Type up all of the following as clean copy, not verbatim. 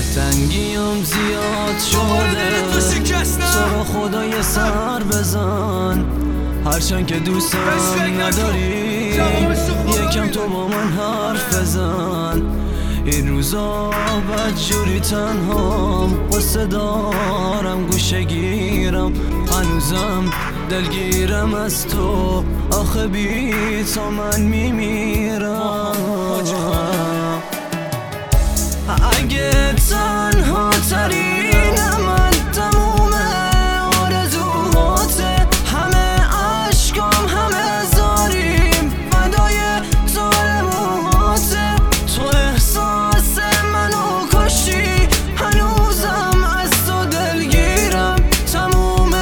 تنگیم زیاد شده تو رو خدا یه سر بزن، هرچند که دوستم نداری یکم تو با من حرف بزن. این روزا بدجوری تنهام، قصه دارم گوشه گیرم، هنوزم دلگیرم از تو، آخه بی تو من میمیرم. اگه تنها ترینم من تموم آرزوهاته، همه عشقام همه زاریم فدای تو موهاته. تو احساس منو کشی، هنوزم از تو دلگیرم، تموم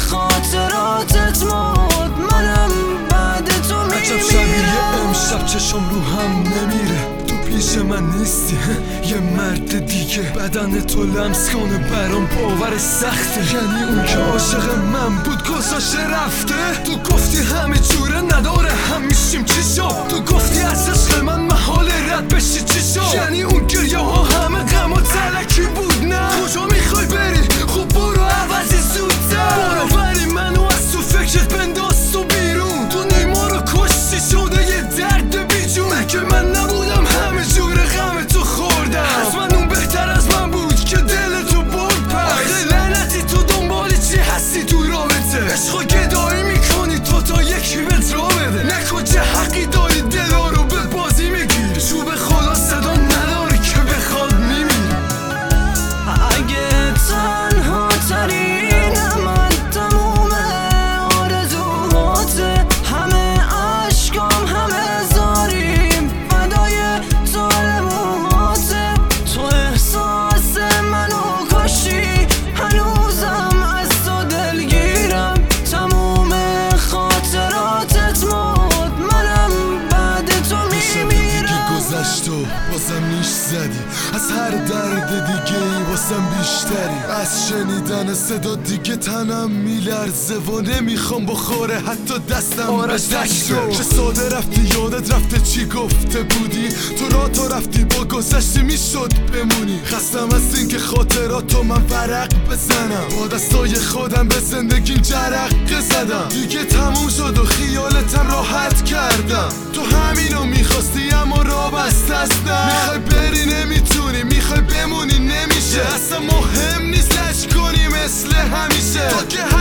خاطراتت مرد، منم بعد تو میمیرم. عجب شبیه امشب چشم رو هم نمیره، پیش من نیستی یه مرد دیگه، بدن تو لمس کنه برام باور سخته. یعنی اون که عاشق من بود گذاشته رفته، تو گفتی همه جوره نداره هم میشیم چی شد، تو گفتی از عشق من محال رد بشی چی شد. یعنی اون گریه ها همه غم و تلکی بود، نه کجا میخوای بری خوب برو عوضی زودتر، برو ولی منو از تو فکرت بنداز تو بیرون، تو نیما رو کشتی شده یه درد بیجون. مگه من نبودم همه جوره غم تو خوردم، حتما اون بهتر از من بود که دل تو برد. پس لعنتی تو دنبال چی هستی تو رابطه، عشقو گدایی میکنی تو تا یکی بهت را بده، نکن چه حقی داری دلا رو به بازی میگیری، چوب خدا صدا نداره که بخواد میمیری. اگه تنها ترینم من تموم آرزوهاته، همه عشقام همه زاریم فدای تو موهاته. تو احساس منو کشی، هنوزم از تو دلگیرم، تموم خاطراتت مرد، منم بعد تو میمیرم. گذشت و بازم نیش زدی، از هر درد دیگه ای واسم بیشتری، از شنیدن صدا دیگه تنم میلرزه و نمیخوام بخوره حتی دستم بزشته. چه ساده رفتی یادت رفته چی گفته بودی، تو رفتی با گذشتی میشد بمونی. خستم از این که خاطراتو من ورق بزنم، با دستای خودم به زندگیم جرقه زدم، دیگه تموم شد و خیالتم راحت کردم. تو همینو میخواستی اما راه بسته است، میخوای بری نمیتونی، میخوای بمونی نمیشه، اصلا مهم نیست لش کنی مثل همیشه. تو که